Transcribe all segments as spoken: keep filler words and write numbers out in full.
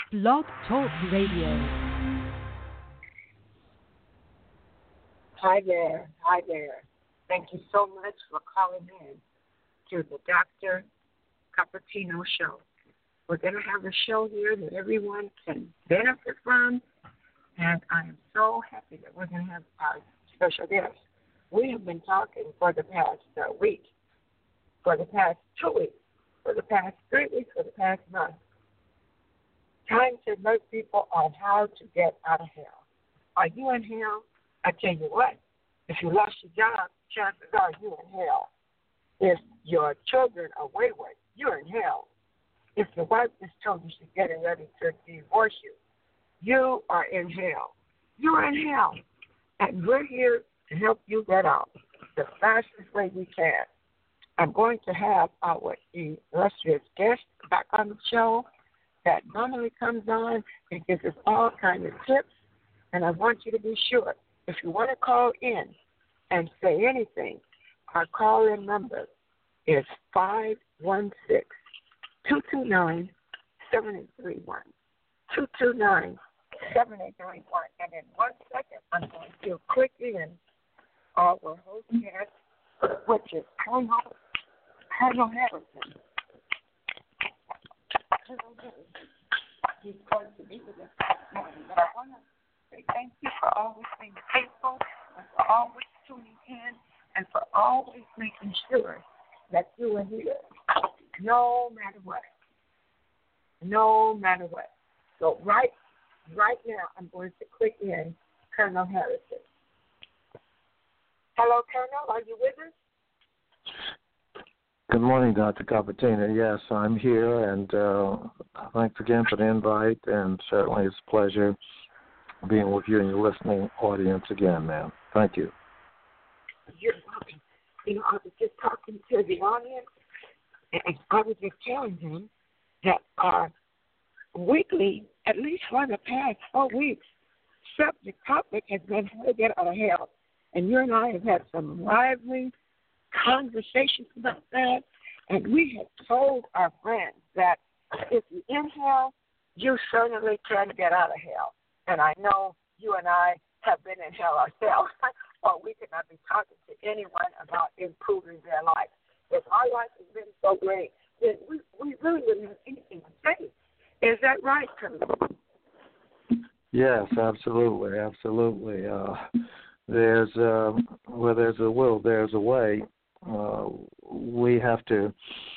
Blog Talk Radio. Hi there. Hi there. Thank you so much for calling in to the Doctor Cupertino Show. We're going to have a show here that everyone can benefit from, and I am so happy that we're going to have our special guest. We have been talking for the past uh, week, for the past two weeks, for the past three weeks, for the past month, trying to alert people on how to get out of hell. Are you in hell? I tell you what, if you lost your job, chances are you're in hell. If your children are wayward, you're in hell. If your wife just told you she's getting ready to divorce you, you are in hell. You're in hell. And we're here to help you get out the fastest way we can. I'm going to have our illustrious guest back on the show that normally comes on and gives us all kinds of tips. And I want you to be sure, if you want to call in and say anything, our call-in number is five one six, two two nine, seven eight three one. two two nine, seven eight three one. And in one second, I'm going to click in our host guest, which is Colonel, Colonel Harrison. Colonel Harrison. He's going to be with us this morning. But I want to say thank you for always being faithful and for always tuning in and for always making sure that you are here, no matter what. No matter what. So right, right now, I'm going to click in Colonel Harrison. Hello, Colonel. Are you with us? Good morning, Doctor Cupertino. Yes, I'm here, and uh, thanks again for the invite, and certainly it's a pleasure being with you and your listening audience again, ma'am. Thank you. You're welcome. You know, I was just talking to the audience, and I was just telling them that our weekly, at least for the past four weeks, subject topic has been how to get out of hell. And you and I have had some lively conversations about that, and we have told our friends that if you're in hell, you certainly can get out of hell. And I know you and I have been in hell ourselves, or we could not be talking to anyone about improving their life. If our life has been so great, then we, we really wouldn't have anything to say. Is that right, Colonel? Yes, absolutely, absolutely. Uh, there's uh, where there's a will, there's a way. Uh, we have to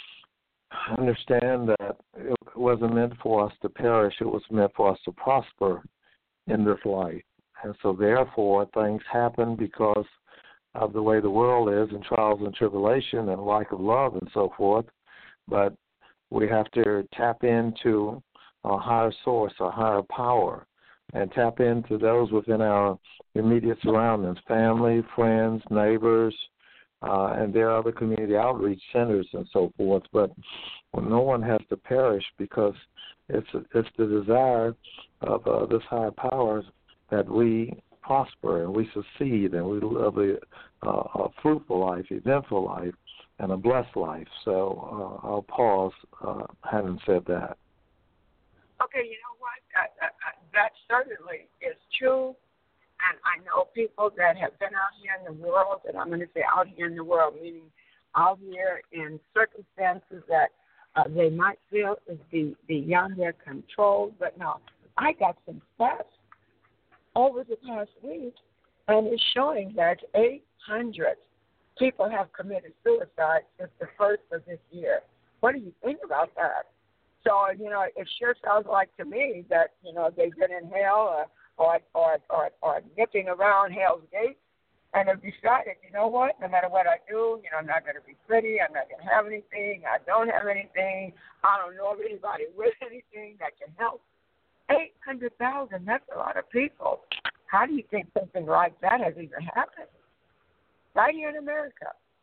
understand that it wasn't meant for us to perish. It was meant for us to prosper in this life. And so therefore things happen because of the way the world is and trials and tribulation and lack of love and so forth. But we have to tap into a higher source, a higher power, and tap into those within our immediate surroundings, family, friends, neighbors, uh, and there are other community outreach centers and so forth. But no one has to perish because it's it's the desire of uh, this higher power that we prosper and we succeed and we live a, uh, a fruitful life, eventful life, and a blessed life. So uh, I'll pause uh, having said that. Okay, you know what? Uh, uh, uh, that certainly is true. And I know people that have been out here in the world, and I'm going to say out here in the world, meaning out here in circumstances that uh, they might feel is be, beyond their control. But now, I got some stats over the past week, and it's showing that eight hundred people have committed suicide since the first of this year. What do you think about that? So, you know, it sure sounds like to me that, you know, they've been in hell or or or or, or nipping around hell's gates and have decided, you know what, no matter what I do, you know, I'm not going to be pretty, I'm not going to have anything, I don't have anything, I don't know of anybody with anything that can help. eight hundred thousand, that's a lot of people. How do you think something like that has even happened? Right here in America.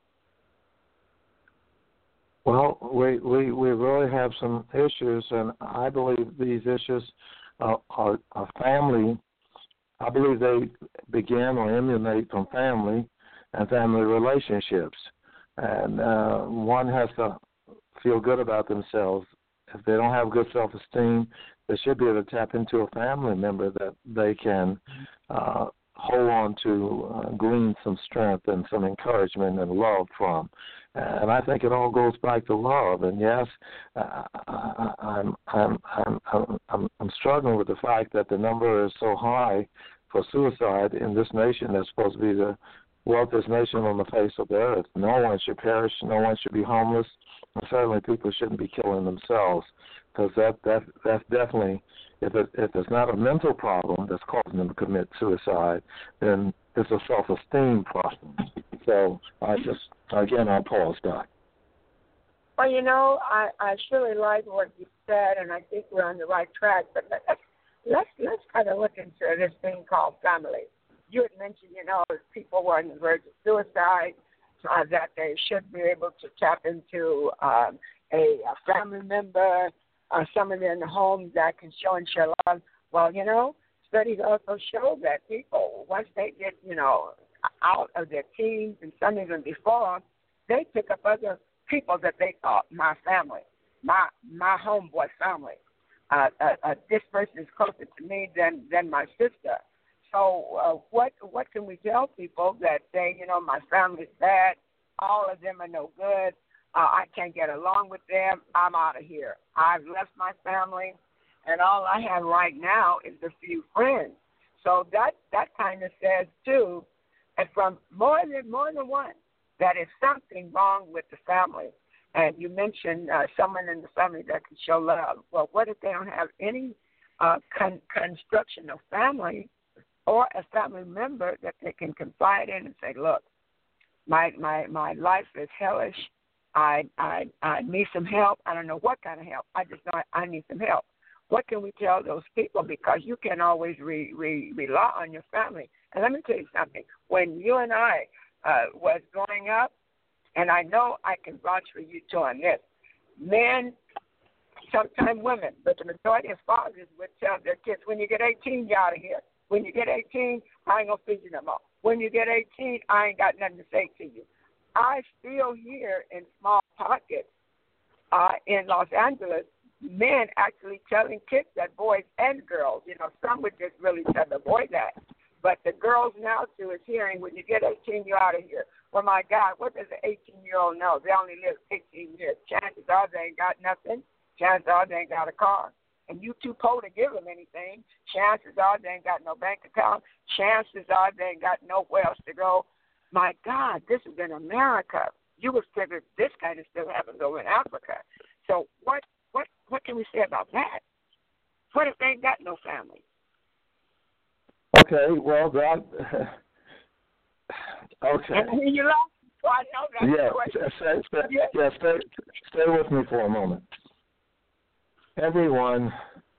Well, we, we, we really have some issues, and I believe these issues uh, are, are family. I believe they begin or emanate from family and family relationships. And uh, one has to feel good about themselves. If they don't have good self-esteem, they should be able to tap into a family member that they can uh, hold on to, uh, glean some strength and some encouragement and love from. And I think it all goes back to love. And yes, uh, I, I'm, I'm, I'm, I'm, I'm, I'm struggling with the fact that the number is so high for suicide in this nation that's supposed to be the wealthiest nation on the face of the earth. No one should perish. No one should be homeless. And certainly people shouldn't be killing themselves, because that, that, that's definitely, if, it, if it's not a mental problem that's causing them to commit suicide, then it's a self-esteem problem. So I just, again, I pause, Doc. Well, you know, I, I surely like what you said, and I think we're on the right track. But let's let's, let's kind of look into this thing called family. You had mentioned, you know, if people were on the verge of suicide, uh, that they should be able to tap into um, a, a family member, uh, someone in the home that can show and share love. Well, you know, studies also show that people, once they get, you know, out of their teens and some even before, they pick up other people that they thought my family, my my homeboy family. Uh, uh, uh, this person is closer to me than than my sister. So uh, what what can we tell people that say, you know, my family's bad, all of them are no good, uh, I can't get along with them, I'm out of here. I've left my family, and all I have right now is a few friends. So that that kind of says too, and from more than more than one, that is something wrong with the family. And you mentioned uh, someone in the family that can show love. Well, what if they don't have any uh, con- construction of family or a family member that they can confide in and say, look, my my, my life is hellish. I, I I need some help. I don't know what kind of help. I just know I, I need some help. What can we tell those people? Because you can always re, re, rely on your family. And let me tell you something. When you and I uh, was growing up, and I know I can vouch for you too on this, men, sometimes women, but the majority of fathers would tell their kids, when you get eighteen, you're out of here. When you get eighteen, I ain't going to feed you no more. When you get eighteen, I ain't got nothing to say to you. I still hear in small pockets uh, in Los Angeles, men actually telling kids that, boys and girls, you know, some would just really tell the boy that. But the girls now, too, is hearing, when you get eighteen, you're out of here. Well, my God, what does an eighteen-year-old know? They only live sixteen years. Chances are they ain't got nothing. Chances are they ain't got a car. And you too poor to give them anything. Chances are they ain't got no bank account. Chances are they ain't got nowhere else to go. My God, this is in America. You would figure this kind of stuff happens over in Africa. So what what what can we say about that? What if they ain't got no family? Okay, well, that, okay. And you laugh, so I know that's yeah, the question. Stay, stay, Yeah. yeah, stay, stay with me for a moment. Everyone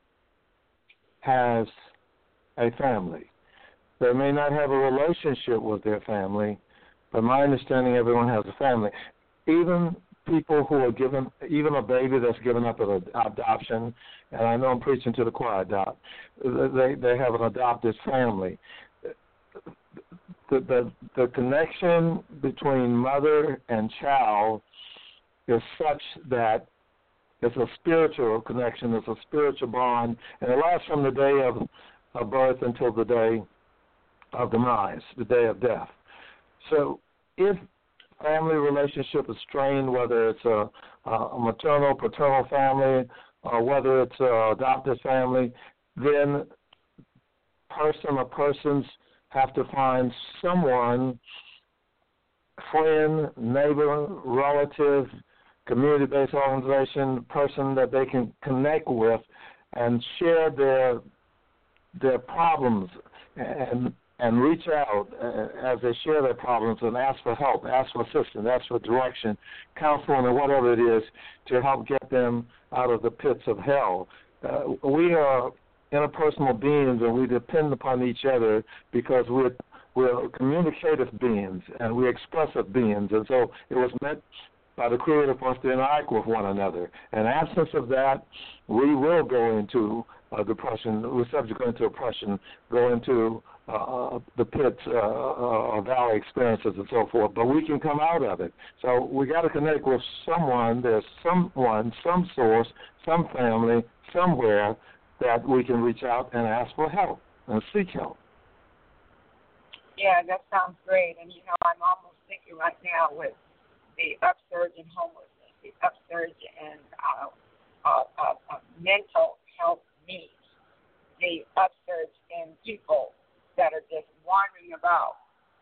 has a family. They may not have a relationship with their family, but my understanding, everyone has a family. Even people who are given, even a baby that's given up at adoption, and I know I'm preaching to the choir, Doc, they they have an adopted family. The, the the connection between mother and child is such that it's a spiritual connection, it's a spiritual bond, and it lasts from the day of, of birth until the day of demise, the day of death. So if family relationship is strained, whether it's a, a maternal, paternal family, or whether it's an adopted family, then person or persons have to find someone, friend, neighbor, relative, community-based organization, person that they can connect with and share their their problems and and reach out uh, as they share their problems and ask for help, ask for assistance, ask for direction, counseling, or whatever it is to help get them out of the pits of hell. Uh, we are interpersonal beings, and we depend upon each other because we're we're communicative beings and we're expressive beings, and so it was meant by the Creator for us to interact with one another. In absence of that, we will go into uh, depression, we're subject into oppression, go into uh, the pits, uh, uh, valley experiences and so forth, but we can come out of it. So we got to connect with someone, there's someone, some source, some family, somewhere that we can reach out and ask for help and seek help. Yeah, that sounds great. And, you know, I'm almost thinking right now with the upsurge in homelessness, the upsurge in uh, uh, uh, uh, mental health needs, the upsurge in people that are just wandering about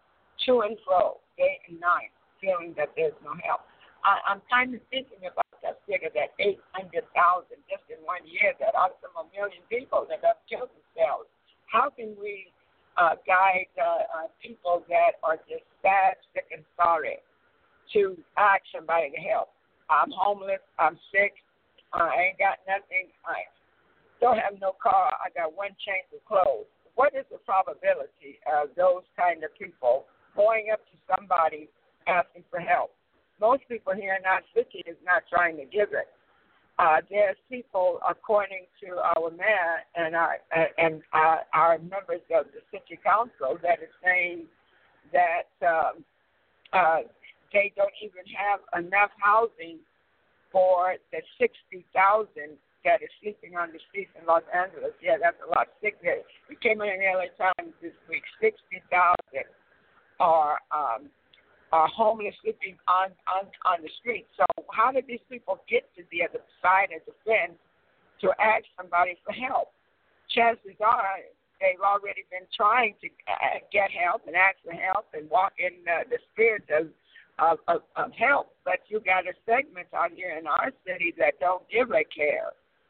to and fro, day and night, feeling that there's no help. I, I'm kind of thinking about that figure, that eight hundred thousand just in one year, that out of a million people that have killed themselves. How can we uh, guide uh, uh, people that are just sad, sick, and sorry to ask somebody to help? I'm homeless. I'm sick. Uh, I ain't got nothing. I don't have no car. I got one change of clothes. What is the probability of those kind of people going up to somebody asking for help? Most people here in our city is not trying to give it. Uh, there's people, according to our mayor and our and our, our members of the city council, that is saying that um, uh, they don't even have enough housing for the sixty thousand that is sleeping on the streets in Los Angeles. Yeah, that's a lot. Sick there. We came in the L A Times this week. Sixty thousand are um, are homeless, sleeping on, on on the street. So how did these people get to the other side of the fence to ask somebody for help? Chances are they've already been trying to get help and ask for help and walk in uh, the spirit of, of, of, of help. But you got a segment out here in our city that don't give a care,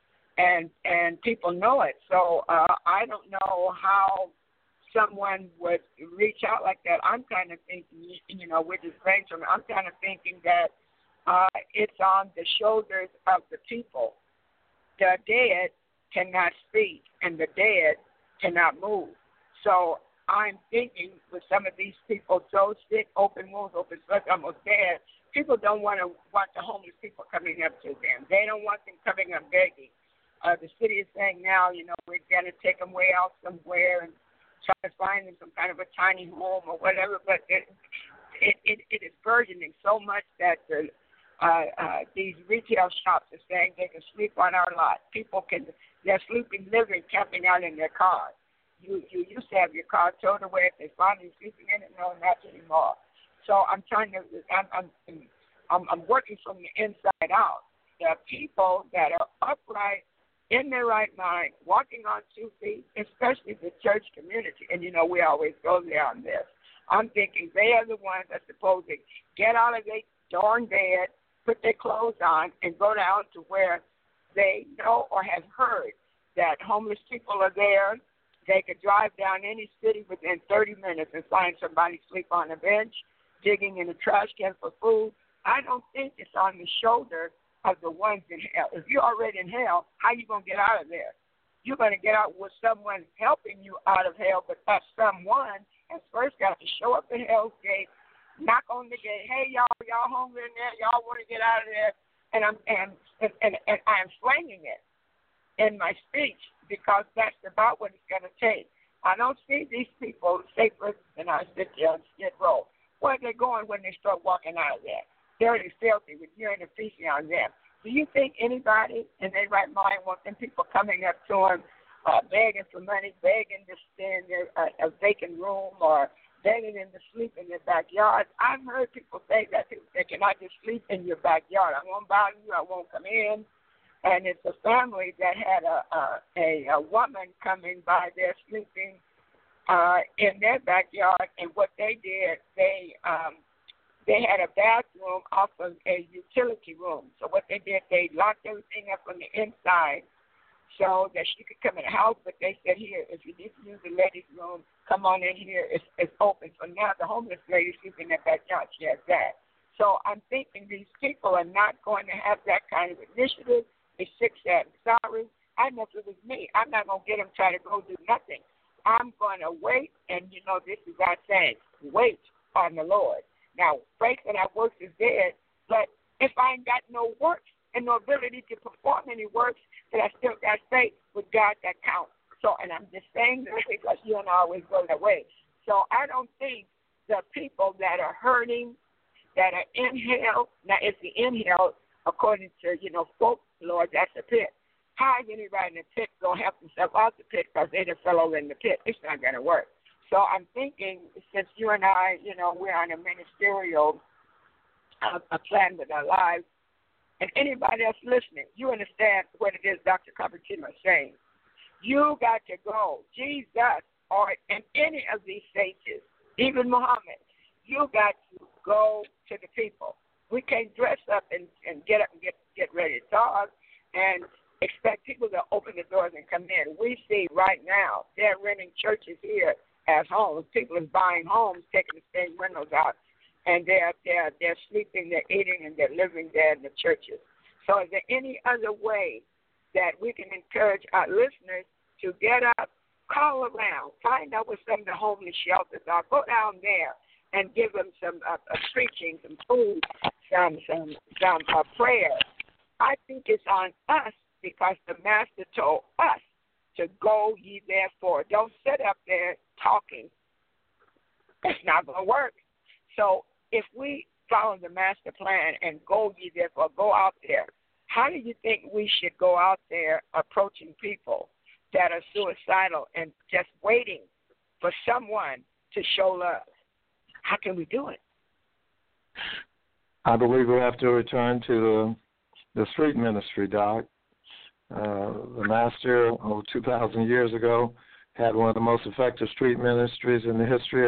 and and people know it. So uh, I don't know how someone would reach out like that. I'm kind of thinking, you know, with this brainstorm, I'm kind of thinking that uh, it's on the shoulders of the people. The dead cannot speak, and the dead cannot move. So I'm thinking with some of these people so sick, open wounds, open slugs, almost dead, people don't want to want the homeless people coming up to them. They don't want them coming up begging. Uh, the city is saying now, you know, we're going to take them way out somewhere and try to find them some kind of a tiny home or whatever, but it it, it, it is burgeoning so much that the, uh, uh, these retail shops are saying they can sleep on our lot. People can, they're sleeping, living, camping out in their cars. You you used to have your car towed away if they found you sleeping in it. No, not anymore. So I'm trying to, I'm I'm I'm, I'm working from the inside out. The people that are upright, in their right mind, walking on two feet, especially the church community. And, you know, we always go there on this. I'm thinking they are the ones that are supposed to get out of their darn bed, put their clothes on, and go down to where they know or have heard that homeless people are there. They could drive down any city within thirty minutes and find somebody asleep on a bench, digging in a trash can for food. I don't think it's on the shoulder of the ones in hell. If you're already in hell, how you going to get out of there? You're going to get out with someone helping you out of hell, but that someone has first got to show up at Hell's Gate, knock on the gate, hey, y'all, y'all hungry in there? Y'all want to get out of there? And I'm and, and, and, and I'm slanging it in my speech because that's about what it's going to take. I don't see these people, say, for instance, I sit there on Skid Row. Where are they going when they start walking out of there? Dirty, filthy, with urine and feces on them. Do you think anybody in their right mind wants them people coming up to them, uh, begging for money, begging to stay in their, uh, a vacant room, or begging them to sleep in their backyard? I've heard people say that. People say, can I just sleep in your backyard? I won't bother you. I won't come in. And it's a family that had a a, a, a woman coming by there sleeping uh, in their backyard, and what they did, they um, They had a bathroom off of a utility room. So what they did, they locked everything up on the inside so that she could come in the house. But they said, here, if you need to use the ladies' room, come on in here. It's, it's open. So now the homeless lady sleeping in that backyard. She has that. So I'm thinking these people are not going to have that kind of initiative. They sick, sad, and sorry. I know if it was me, I'm not going to get them try to go do nothing. I'm going to wait, and, you know, this is our saying, wait on the Lord. Now, faith without works is dead, but if I ain't got no works and no ability to perform any works, then I still got faith with God that counts. So, and I'm just saying this because you and I always go that way. So I don't think the people that are hurting, that are in hell, now it's the in hell, according to, you know, folklore, that's a pit. How is anybody in the pit going to help themselves out the pit because they just fell over in the pit? It's not going to work. So I'm thinking, since you and I, you know, we're on a ministerial uh, a plan with our lives, and anybody else listening, you understand what it is Doctor Cupertino is saying. You got to go. Jesus, or in any of these sages, even Muhammad, you got to go to the people. We can't dress up and, and get up and get, get ready to talk and expect people to open the doors and come in. We see right now they're renting churches here as homes. People are buying homes, taking the same windows out, and they're they're they're sleeping, they're eating, and they're living there in the churches. So, is there any other way that we can encourage our listeners to get up, call around, find out where some of the homeless shelters are, go down there and give them some uh, uh, preaching, some food, some some some uh, prayer? I think it's on us because the Master told us to go ye therefore. Don't sit up there talking. It's not going to work. So if we follow the Master plan and go ye therefore, go out there, how do you think we should go out there approaching people that are suicidal and just waiting for someone to show love? How can we do it? I believe we have to return to the, the street ministry, Doc. Uh, the Master, over two thousand years ago, had one of the most effective street ministries in the history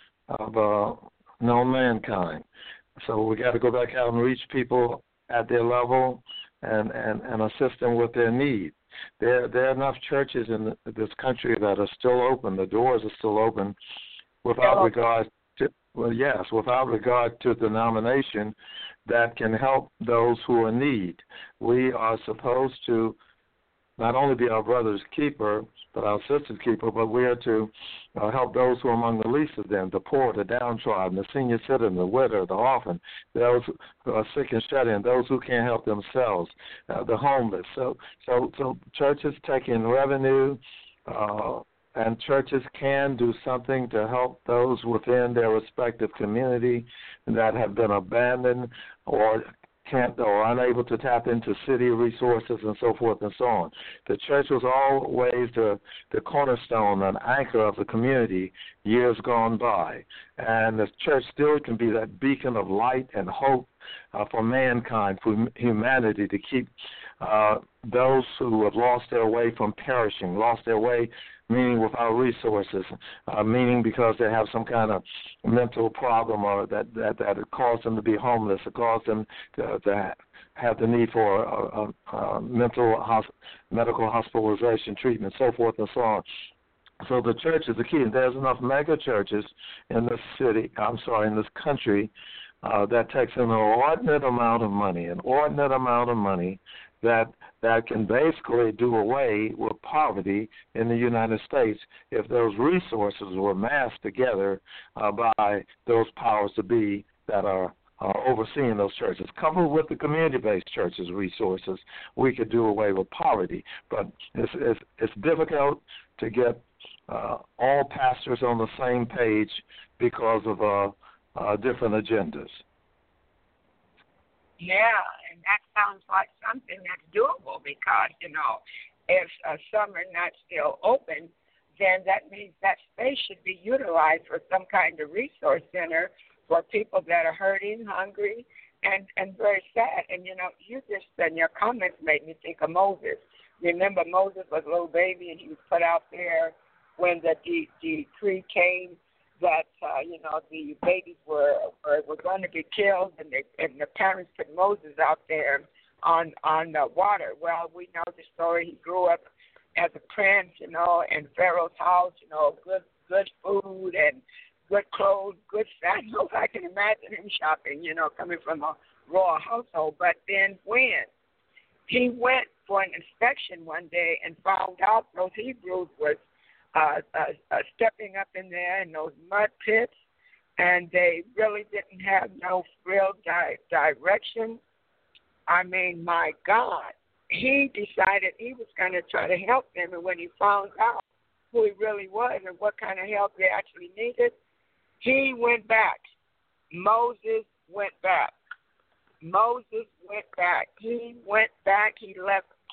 of uh, known mankind. So we got to go back out and reach people at their level and, and, and assist them with their need. There, there are enough churches in this country that are still open. The doors are still open without yeah. regard to, well, yes, without regard to denomination that can help those who are in need. We are supposed to not only be our brother's keeper, but our sister's keeper, but we are to uh, help those who are among the least of them, the poor, the downtrodden, the senior citizen, the widow, the orphan, those who are sick and shut in, those who can't help themselves, uh, the homeless. So, so, so churches take in revenue, uh, and churches can do something to help those within their respective community that have been abandoned or can't or unable to tap into city resources and so forth and so on. The church was always the, the cornerstone and anchor of the community years gone by. And the church still can be that beacon of light and hope uh, for mankind, for humanity, to keep uh, those who have lost their way from perishing, lost their way meaning without resources, uh, meaning because they have some kind of mental problem or that, that, that it caused them to be homeless, it caused them to, to have the need for a, a, a mental hosp- medical hospitalization treatment, so forth and so on. So the church is the key. And there's enough mega churches in this city, I'm sorry, in this country, uh, that takes an inordinate amount of money, an inordinate amount of money that that can basically do away with poverty in the United States if those resources were massed together uh, by those powers to be that are uh, overseeing those churches. Coupled with the community-based churches' resources, we could do away with poverty. But it's, it's, it's difficult to get uh, all pastors on the same page because of uh, uh, different agendas. Yeah, and that sounds like something that's doable because, you know, if uh, some are not still open, then that means that space should be utilized for some kind of resource center for people that are hurting, hungry, and, and very sad. And, you know, you just, and your comments made me think of Moses. Remember, Moses was a little baby and he was put out there when the de- decree came that, uh, you know, the babies were, were were going to be killed, and, they, and the parents put Moses out there on on the water. Well, we know the story. He grew up as a prince, you know, in Pharaoh's house, you know, good good food and good clothes, good sandals. I can imagine him shopping, you know, coming from a royal household. But then when he went for an inspection one day and found out those Hebrews were Uh, uh, uh, stepping up in there in those mud pits, and they really didn't have no real di- direction. I mean, my God, he decided he was going to try to help them, and when he found out who he really was and what kind of help they actually needed, he went back. Moses went back. Moses went back. He went back. He left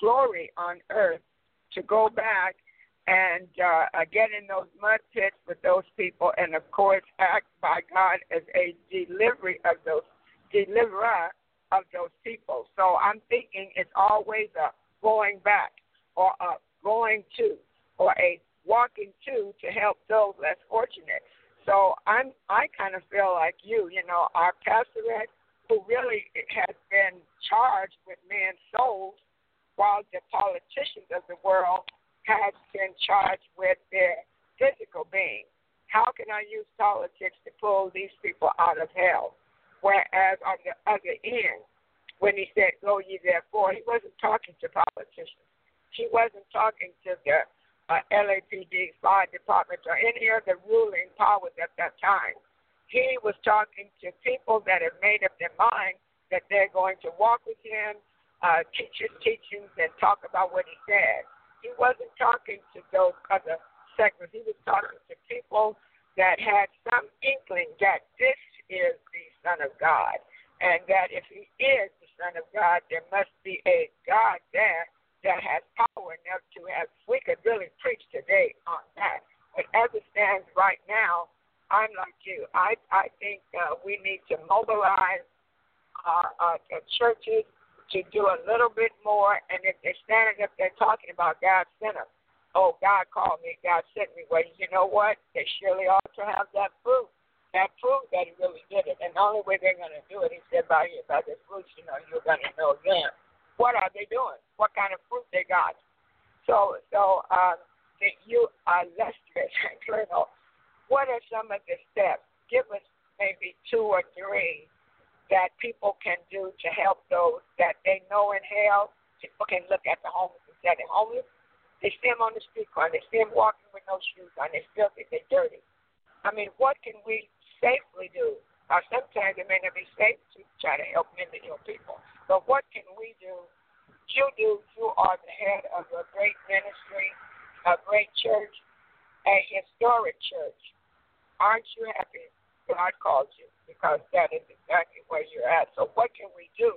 glory on earth to go back and uh, uh, get in those mud pits with those people, and of course act by God as a delivery of those deliverer of those people. So I'm thinking it's always a going back or a going to or a walking to to help those less fortunate. So I'm I kind of feel like you, you know, our pastorate, who really has been charged with men's souls, while the politicians of the world has been charged with their physical being. How can I use politics to pull these people out of hell? Whereas on the other end, when he said, go ye therefore, he wasn't talking to politicians. He wasn't talking to the uh, L A P D, fire department, or any of the ruling powers at that time. He was talking to people that have made up their mind that they're going to walk with him, uh, teach his teachings, and talk about what he said. He wasn't talking to those other segments. He was talking to people that had some inkling that this is the Son of God, and that if he is the Son of God, there must be a God there that has power enough to have. We could really preach today on that. But as it stands right now, I'm like you. I I think uh, we need to mobilize our, our, our churches to do a little bit more. And if they're standing up there talking about God sent us, oh, God called me, God sent me, well, you know what? They surely ought to have that proof. That proof that he really did it. And the only way they're going to do it, he said, by, by their fruits, you know, you're going to know them. What are they doing? What kind of fruit they got? So, so um, that you are illustrious, Colonel. What are some of the steps? Give us maybe two or three that people can do to help those that they know in hell. People can look at the homeless and say they're homeless. They see them on the street corner. They see them walking with no shoes on. They're filthy. They're dirty. I mean, what can we safely do? Now, sometimes it may not be safe to try to help mentally ill people. But what can we do? You do. You are the head of a great ministry, a great church, a historic church. Aren't you happy God called you? Because that is exactly where you're at. So what can we do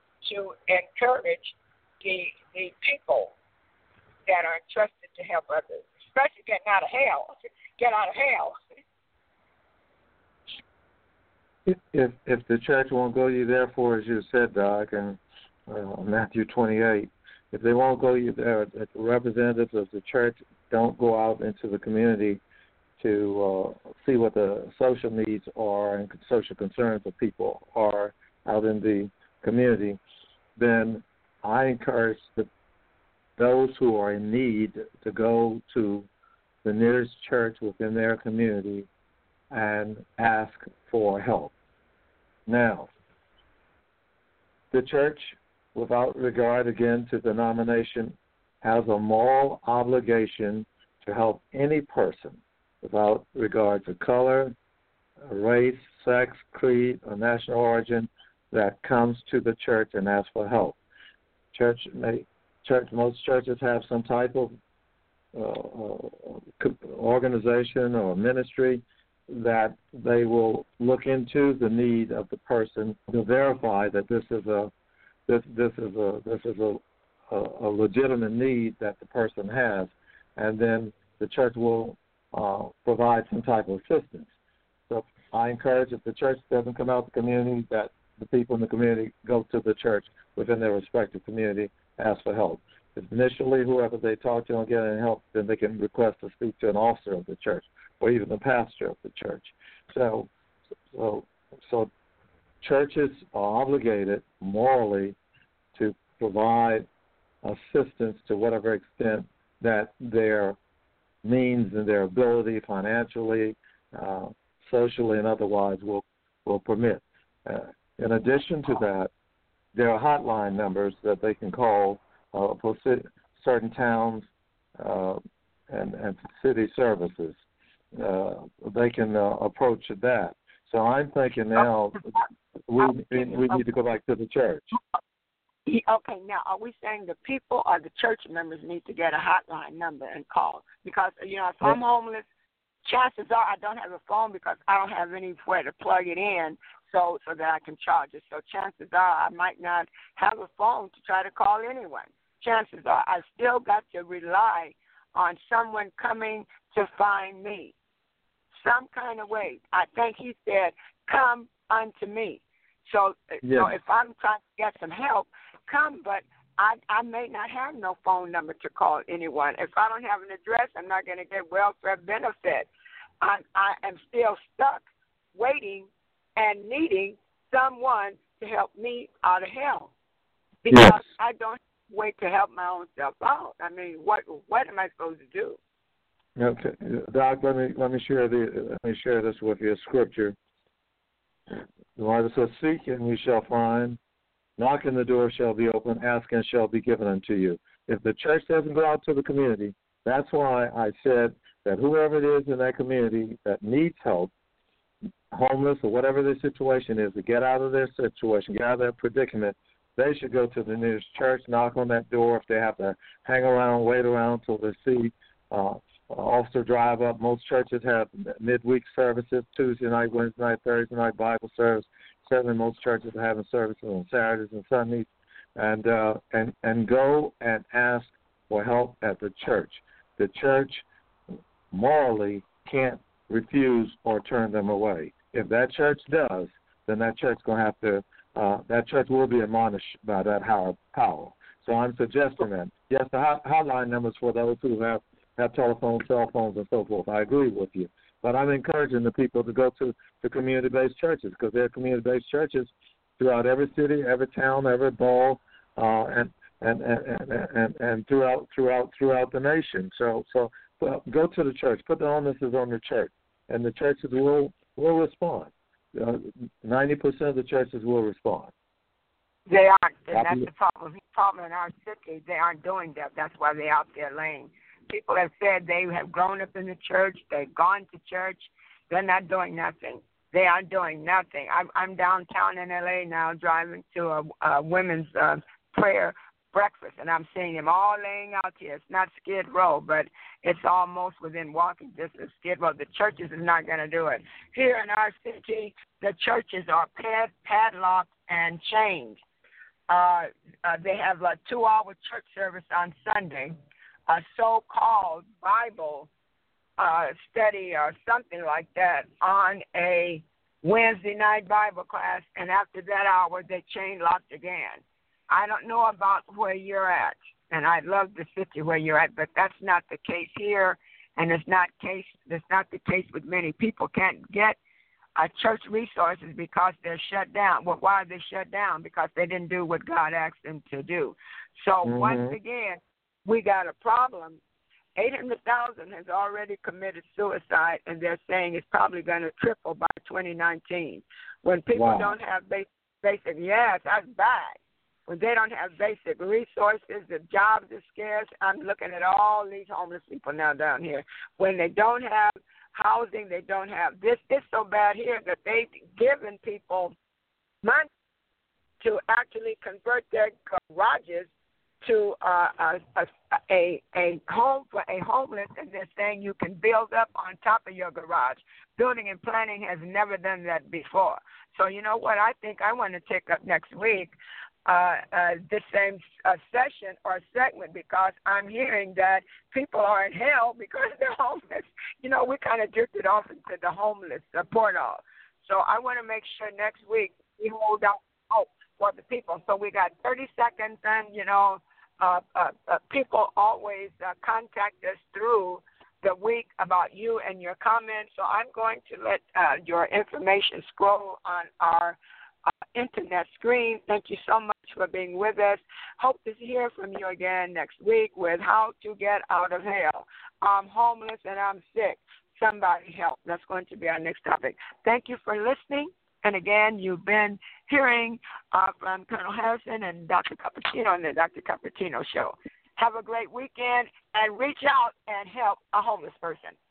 to encourage the the people that are entrusted to help others, especially getting out of hell? Get out of hell. If if the church won't go you therefore, as you said, Doc, and uh, Matthew twenty-eight, if they won't go you there, if the representatives of the church don't go out into the community to uh, see what the social needs are and social concerns of people are out in the community, then I encourage the, those who are in need to go to the nearest church within their community and ask for help. Now, the church, without regard again to denomination, has a moral obligation to help any person without regard to color, race, sex, creed, or national origin that comes to the church and asks for help. Church, may, church, most churches have some type of uh, organization or ministry that they will look into the need of the person to verify that this is a this this is a this is a, a, a legitimate need that the person has, and then the church will uh, provide some type of assistance. So I encourage, if the church doesn't come out the community, that the people in the community go to the church within their respective community, ask for help. If initially whoever they talk to don't get any help, then they can request to speak to an officer of the church or even the pastor of the church. So, so, so churches are obligated morally to provide assistance to whatever extent that their means and their ability financially, uh, socially, and otherwise will will permit. Uh, in addition to that, there are hotline numbers that they can call uh, for certain towns uh, and, and city services. Uh, they can uh, approach that. So I'm thinking now we we need to go back to the church. Okay, now are we saying the people or the church members need to get a hotline number and call? Because, you know, if I'm homeless, chances are I don't have a phone because I don't have anywhere to plug it in so so that I can charge it. So chances are I might not have a phone to try to call anyone. chances are I still got to rely on someone coming to find me. Some kind of way. I think he said, come unto me. So, yes. so if I'm trying to get some help, come, but I, I may not have no phone number to call anyone. If I don't have an address, I'm not going to get welfare benefit. I, I am still stuck waiting and needing someone to help me out of hell because yes. I don't wait to help my own self out. I mean, what what am I supposed to do? Okay, Doc, let me let me share the let me share this with you. Scripture. The Bible says, "Seek and you shall find; knock and the door shall be open; ask and shall be given unto you." If the church doesn't go out to the community, that's why I said that whoever it is in that community that needs help, homeless or whatever their situation is, to get out of their situation, get out of their predicament, they should go to the nearest church, knock on that door. If they have to hang around, wait around till they see uh, officer drive up. Most churches have midweek services, Tuesday night, Wednesday night, Thursday night Bible service. Certainly most churches are having services on Saturdays and Sundays. And, uh, and, and go and ask for help at the church. The church morally can't refuse or turn them away. If that church does, then that church going to have to Uh, that church will be admonished by that higher power. So I'm suggesting that. Yes, the hot, hotline numbers for those who have, have telephones, cell phones, and so forth. I agree with you. But I'm encouraging the people to go to the community-based churches because there are community-based churches throughout every city, every town, every borough, uh, and, and, and, and, and, and throughout throughout throughout the nation. So so well, go to the church. Put the onus on the church, and the churches will will respond. Uh, ninety percent of the churches will respond. They aren't, and that's the problem. The problem in our city, they aren't doing that. That's why they're out there laying. People have said they have grown up in the church. They've gone to church. They're not doing nothing. They aren't doing nothing. I'm, I'm downtown in L A now driving to a, a women's uh, prayer breakfast, and I'm seeing them all laying out here. It's not Skid Row, but it's almost within walking distance of Skid Row. The churches is not going to do it. Here in our city, the churches are pad, padlocked and chained. Uh, uh, they have a two-hour church service on Sunday, a so-called Bible uh, study or something like that on a Wednesday night Bible class, and after that hour, they chain locked again. I don't know about where you're at, and I'd love to sit you where you're at, but that's not the case here, and it's not case. It's not the case with many people. Can't get uh, church resources because they're shut down. Well, why are they shut down? Because they didn't do what God asked them to do. So mm-hmm. once again, we got a problem. eight hundred thousand has already committed suicide, and they're saying it's probably going to triple by twenty nineteen. When people wow. don't have basic, basic, yes, that's bad. When they don't have basic resources, the jobs are scarce. I'm looking at all these homeless people now down here. When they don't have housing, they don't have this. It's so bad here that they've given people money to actually convert their garages to uh, a, a a home for a homeless, and they're saying you can build up on top of your garage. Building and planning has never done that before. So you know what I think I want to take up next week? Uh, uh, this same uh, session or segment, because I'm hearing that people are in hell because they're homeless. You know, we kind of drifted off into the homeless uh, portal. So I want to make sure next week we hold out hope for the people. So we got thirty seconds, and, you know, uh, uh, uh, people always uh, contact us through the week about you and your comments. So I'm going to let uh, your information scroll on our Uh, internet screen. Thank you so much for being with us. Hope to hear from you again next week with how to get out of hell. I'm homeless and I'm sick. Somebody help. That's going to be our next topic. Thank you for listening. And again, you've been hearing uh, from Colonel Harrison and Doctor Cupertino on the Doctor Cupertino Show. Have a great weekend and reach out and help a homeless person.